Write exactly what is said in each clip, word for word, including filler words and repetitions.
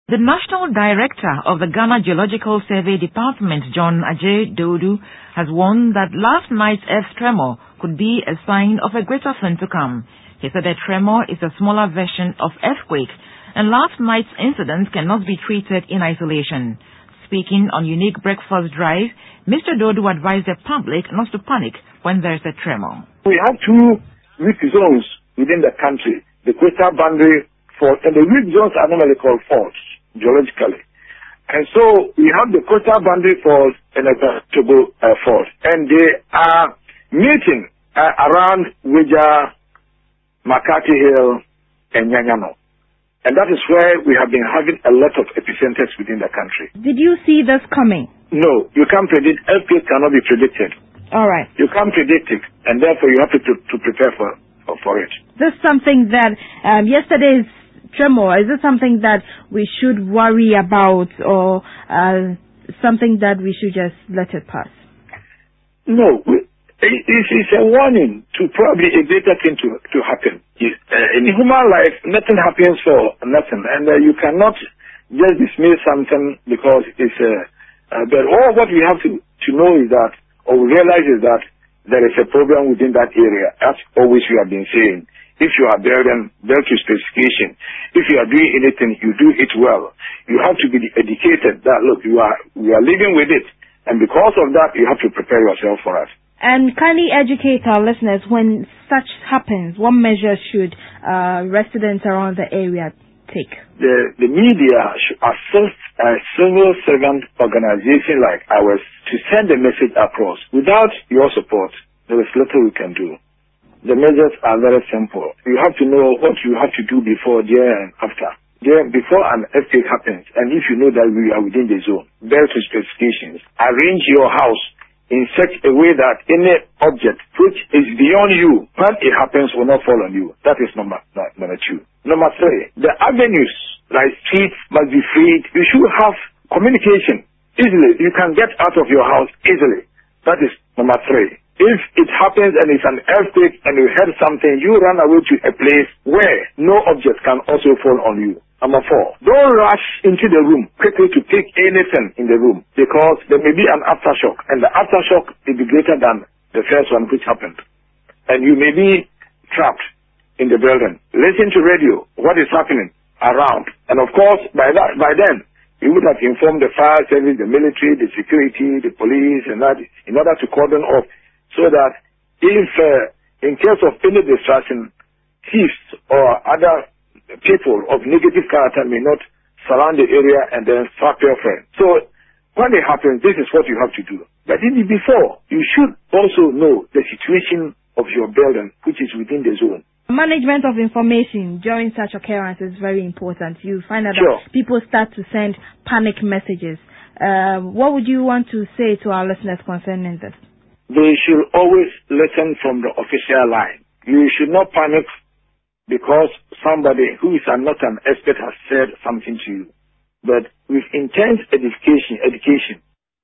The National Director of the Ghana Geological Survey Department, John Ajay Dodu, has warned that last night's earth tremor could be a sign of a greater thing to come. He said a tremor is a smaller version of earthquake, and last night's incident cannot be treated in isolation. Speaking on Unique Breakfast Drive, Mister Dodu advised the public not to panic when there is a tremor. We have two weak zones within the country, the coastal boundary fault, and the weak zones are normally called faults, geologically. And so we have the coastal boundary fault and the vegetable uh, fault, and they are meeting uh, around Wija, Makati Hill, and Nyanyano. And that is where we have been having a lot of epicenters within the country. Did you see this coming? No, you can't predict. Earthquake cannot be predicted. All right. You can't predict it, and therefore you have to, to, to prepare for, for, for it. This is something that um, yesterday's tremor, is it something that we should worry about, or uh, something that we should just let it pass? No, we, it, it is a warning to probably a greater thing to, to happen. Uh, in human life, nothing happens for nothing, and uh, you cannot just dismiss something because it's a... Uh, but all what we have to, to know is that, or realize is that there is a problem within that area. As always we have been saying. If you are building, build to specification. If you are doing anything, you do it well. You have to be educated that, look, you are, we are living with it. And because of that, you have to prepare yourself for it. And kindly educate our listeners, when such happens, what measures should uh, residents around the area take? The, the media should assist a civil servant organization like ours to send the message across. Without your support, there is little we can do. The measures are very simple. You have to know what you have to do before, there, and after. There, before an earthquake happens, and if you know that we are within the zone, build to specifications. Arrange your house in such a way that any object which is beyond you, when it happens, will not fall on you. That is number, number two. Number three, the avenues, like streets, must be freed. You should have communication easily. You can get out of your house easily. That is number three. If it happens and it's an earthquake and you heard something, you run away to a place where no object can also fall on you. Number four, don't rush into the room quickly to pick anything in the room, because there may be an aftershock, and the aftershock will be greater than the first one which happened. And you may be trapped in the building. Listen to radio, what is happening around. And of course, by that, by then, you would have informed the fire service, the military, the security, the police, and that, in order to cordon off, so that if, uh, in case of any distraction, thieves or other people of negative character may not surround the area and then trap your friend. So, when it happens, this is what you have to do. But even before, you should also know the situation of your building, which is within the zone. Management of information during such occurrence is very important. You find out Sure. that people start to send panic messages. Uh, what would you want to say to our listeners concerning this? They should always listen from the official line. You should not panic because somebody who is not an expert has said something to you. But with intense education, education.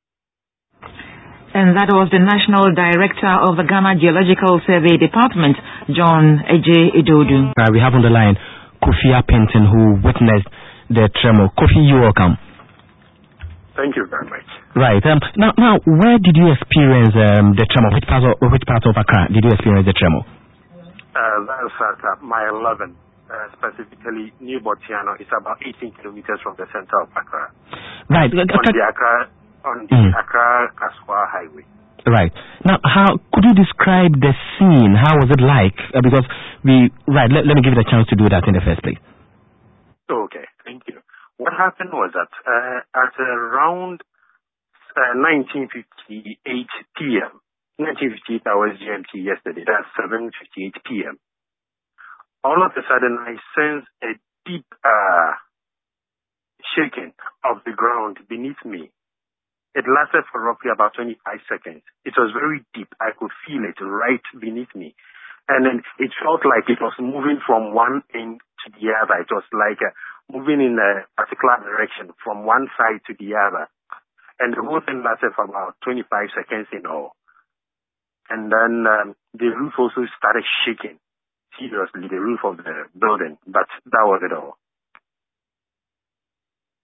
And that was the National Director of the Ghana Geological Survey Department, John Ajay Dodu. Uh, we have on the line Kofi Appington, who witnessed the tremor. Kofi, you welcome. Thank you very much. Right. Um, now, now, where did you experience um, the tremor? Which part of which part of Accra did you experience the tremor? Uh, that's at uh, mile eleven, uh, specifically near Botiano. It's about eighteen kilometers from the center of Accra. Right. On the Accra, on the mm. Accra Kaswa Highway. Right. Now, how could you describe the scene? How was it like? Uh, because we right. Let, let me give it a chance to do that in the first place. Okay. Thank you. What happened was that uh, at around uh, nineteen fifty-eight p m, nineteen fifty-eight hours G M T yesterday, that's seven fifty-eight p m, all of a sudden I sensed a deep uh, shaking of the ground beneath me. It lasted for roughly about twenty-five seconds. It was very deep. I could feel it right beneath me. And then it felt like it was moving from one end to the other. It was like uh, moving in a particular direction from one side to the other. And the whole thing lasted for about twenty-five seconds in all. And then um, the roof also started shaking. Seriously, the roof of the building. But that was it all.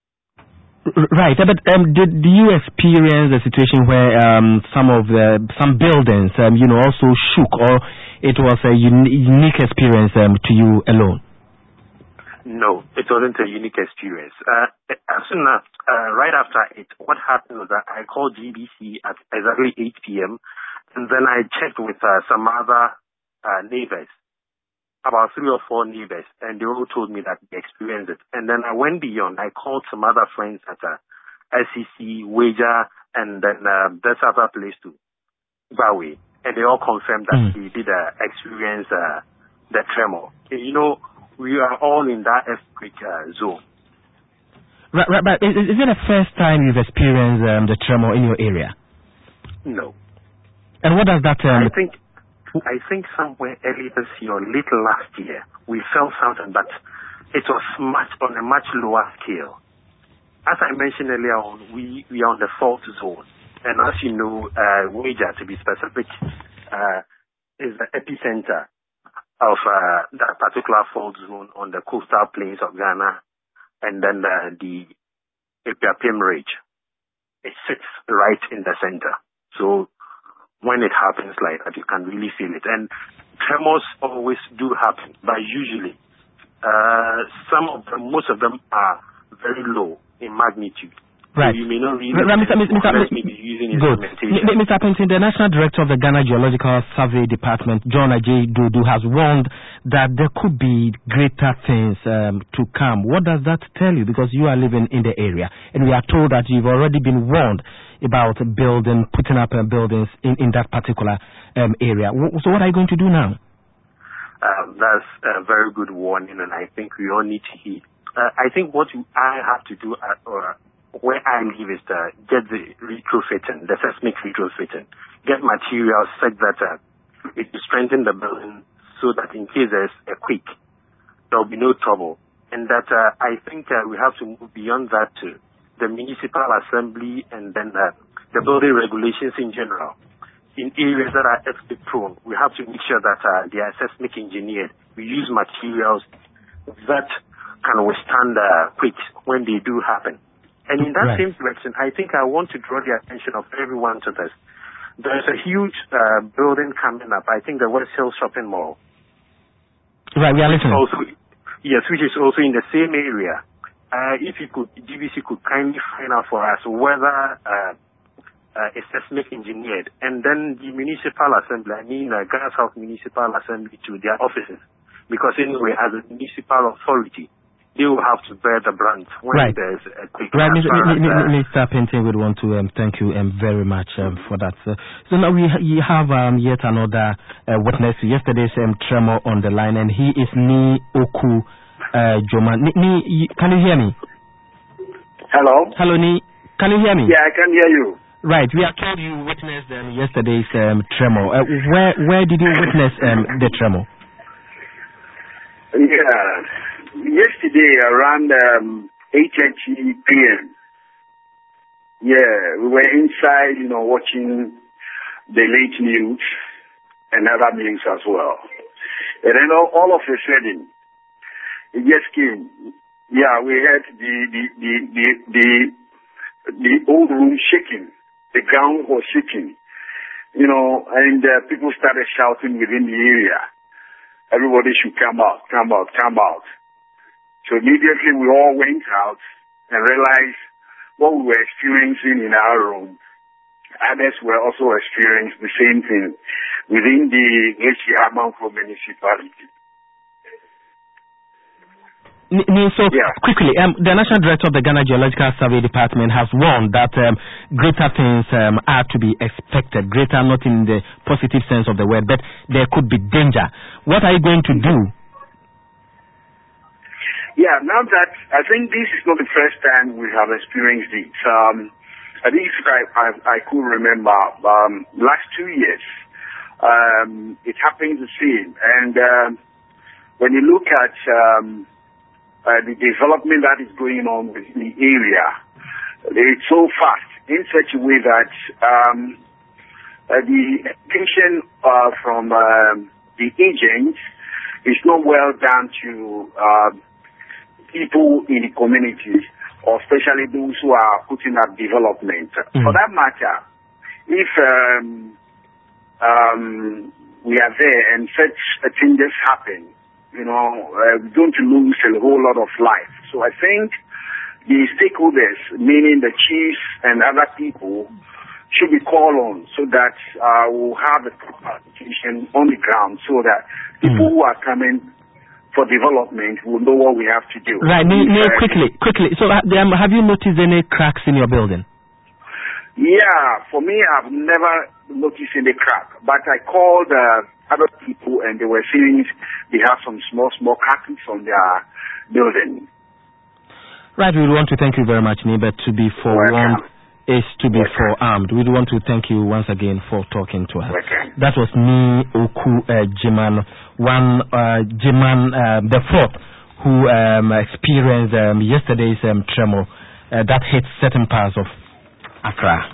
Right, but um, did you experience a situation where um, some of the some buildings, um, you know, also shook, or it was a uni- unique experience um, to you alone? No, it wasn't a unique experience. Uh, as soon as, uh, right after it, what happened was that I called G B C at exactly eight p.m. and then I checked with uh, some other uh, neighbors, about three or four neighbors, and they all told me that they experienced it. And then I went beyond. I called some other friends at uh, S C C, Wager, and then uh, this other place too, Bawe, and they all confirmed that mm. they did uh, experience uh, the tremor. You know, we are all in that earthquake uh, zone. Right, right, but is, is it the first time you've experienced um, the tremor in your area? No. And what does that? Um, I think, I think somewhere early this year or late last year, we felt something, but it was much on a much lower scale. As I mentioned earlier on, we, we are on the fault zone, and as you know, uh, Wager, to be specific, uh, is the epicenter of uh, that particular fault zone on the coastal plains of Ghana, and then uh, the Epiapim Ridge. It sits right in the center. So when it happens like that, you can really feel it. And tremors always do happen, but usually uh, some of them, most of them are very low in magnitude. Right. So you may not really right, Mister Mister Mister be using Good. instrumentation. Mister Penton, the National Director of the Ghana Geological Survey Department, John Ajay Dodo, has warned that there could be greater things um, to come. What does that tell you? Because you are living in the area, and we are told that you've already been warned about building, putting up uh, buildings in, in that particular um, area. So what are you going to do now? Um, that's a very good warning, and I think we all need to heed. Uh, I think what you, I have to do at, or where I live is to get the retrofitting, the seismic retrofitting, get materials such that uh, it will strengthen the building so that in case there's a quake, there will be no trouble. And that uh, I think uh, we have to move beyond that to the municipal assembly and then uh, the building regulations in general. In areas that are earthquake prone, we have to make sure that uh, they are seismic engineered. We use materials that can withstand uh, quakes when they do happen. And in that right. same direction, I think I want to draw the attention of everyone to this. There's a huge uh, building coming up. I think the West Hill Shopping Mall. Right, we are listening. Also, yes, which is also in the same area. Uh, if you could, G B C could kindly find out for us whether uh, uh, it's seismic engineered, and then the municipal assembly, I mean uh, Ghana South Municipal Assembly, to their offices, because anyway, as a municipal authority, they will have to bear the brunt when right. there's a quick right. Mister Penton would want to um, thank you um, very much um, for that. So, so now we ha- you have um, yet another uh, witness to yesterday's um, tremor on the line, and he is Ni Oku uh, Joma. Ni, Ni, can you hear me? Hello? Hello, Ni. Can you hear me? Yeah, I can hear you. Right. We are told you witnessed um, yesterday's um, tremor. Uh, where where did you witness um, the tremor? Yeah. Yesterday around um, eight thirty p.m. Yeah, we were inside, you know, watching the late news and other news as well. And then all, all of a sudden, it just came. Yeah, we heard the the the the the, the old room shaking. The ground was shaking, you know, and uh, people started shouting within the area. Everybody should come out, come out, come out. So immediately we all went out and realized what we were experiencing in our room. Others were also experiencing the same thing within the H C Amanfo municipality. So yeah. quickly, um, the National Director of the Ghana Geological Survey Department has warned that um, greater things um, are to be expected. Greater, not in the positive sense of the word, but there could be danger. What are you going to do? Yeah, now that I think this is not the first time we have experienced it. Um, I think if I, I, I could remember, um, last two years, um, it happened the same. And um, when you look at um, uh, the development that is going on within the area, it's so fast in such a way that um, uh, the education uh, from um, the agents is not well done to uh, people in the community. or especially those who are putting up development. Mm. For that matter, if um, um, we are there and such changes happen, you know, uh, we're going to lose a whole lot of life. So I think the stakeholders, meaning the chiefs and other people, should be called on so that uh, we'll have a participation on the ground so that people mm. who are coming for development will know what we have to do. Right, Neil, Neil, quickly, quickly. So uh, um, have you noticed any cracks in your building? Yeah, for me, I've never noticed any crack, but I called uh, other people and they were saying they have some small, small cracks on their building. Right, we want to thank you very much, Neil, but to be forewarned is to be Welcome. forearmed. We want to thank you once again for talking to us. Welcome. That was me, Oku uh, Jiman, one uh, Jiman, uh, the fourth, who um, experienced um, yesterday's um, tremor uh, that hit certain parts of Accra.